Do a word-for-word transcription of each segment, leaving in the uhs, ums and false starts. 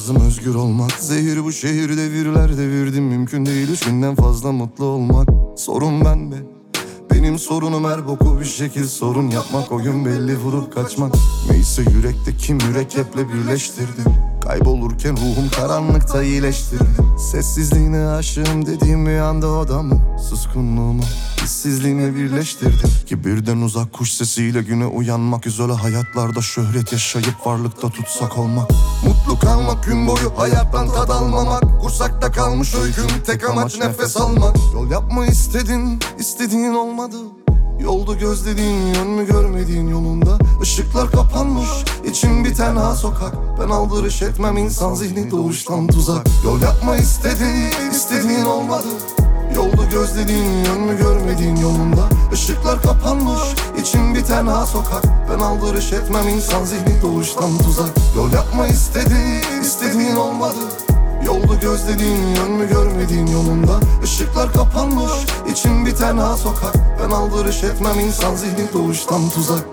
Tarzım özgür olmak. Zehir bu şehir, devirler devirdim. Mümkün değil üç günden fazla mutlu olmak. Sorun bende, benim sorunum her boku bir şekil sorun yapmak. Oyun belli, vurup kaçmak. Neyse yürekte mürekkeple birleştirdim. Kaybolurken ruhum karanlıkta iyileştirdim. Sessizliğine aşığım dediğim bir anda odamı, suskunluğumu hissizliğine birleştirdim. Kibirden uzak kuş sesiyle güne uyanmak. İzole hayatlarda şöhret yaşayıp varlıkta tutsak olmak. Mutlu kalmak gün boyu hayattan tad almamak. Kursakta kalmış öyküm tek amaç nefes almak. Yol yapma istedin, istediğin olmadı. Yoldu gözlediğin, yön mü görmediğin yolunda. Işıklar kapanmış, içim bir tenha sokak. Ben aldırış etmem, insan zihni doğuştan tuzak. Yol yapma istedin, istediğin olmadı. Yoldu gözlediğin, yön mü görmediğin yolunda. Işıklar kapanmış, içim bir tenha sokak. Ben aldırış etmem, insan zihni doğuştan tuzak. Yol yapma istedin, istediğin olmadı. Yoldu gözlediğin, yön mü görmediğin yolunda. Işıklar kapanmış, içim bir tenha sokak. Ben aldırış etmem, insan zihni doğuştan tuzak.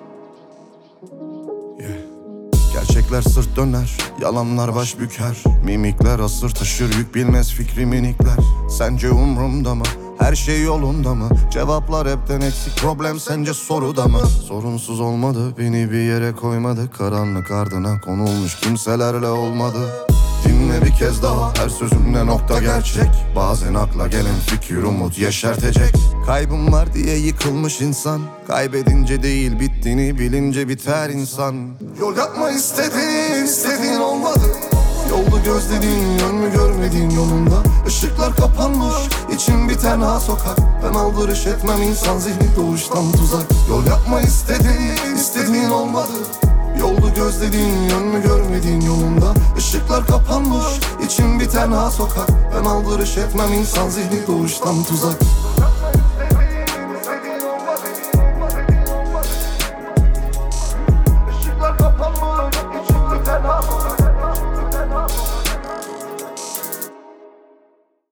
Yeah. Gerçekler sırt döner, yalanlar baş büker. Mimikler asır taşır, yük bilmez fikri minikler. Sence umrumda mı? Her şey yolunda mı? Cevaplar hepten eksik, problem sence soruda mı? Sorunsuz olmadı, beni bir yere koymadı. Karanlık ardına konulmuş kimselerle olmadı. Dinle bir kez daha, her sözümle nokta gerçek. Bazen akla gelen fikir umut yeşertecek. Kaybım var diye yıkılmış insan. Kaybedince değil, bittiğini bilince biter insan. Yol yapma istediğin, istediğin olmadı. Yoldu gözlediğin, yön mü görmediğin yolunda. Işıklar kapanmış, içim bir tenha sokak. Ben aldırış etmem, insan zihni doğuştan tuzak. Yol yapma istediğin, istediğin olmadı. Yoldu gözlediğin, yön mü görmediğin yolunda. Işıklar kapanmış, içim bir tenha sokak. Ben aldırış etmem, insan zihni doğuştan tuzak.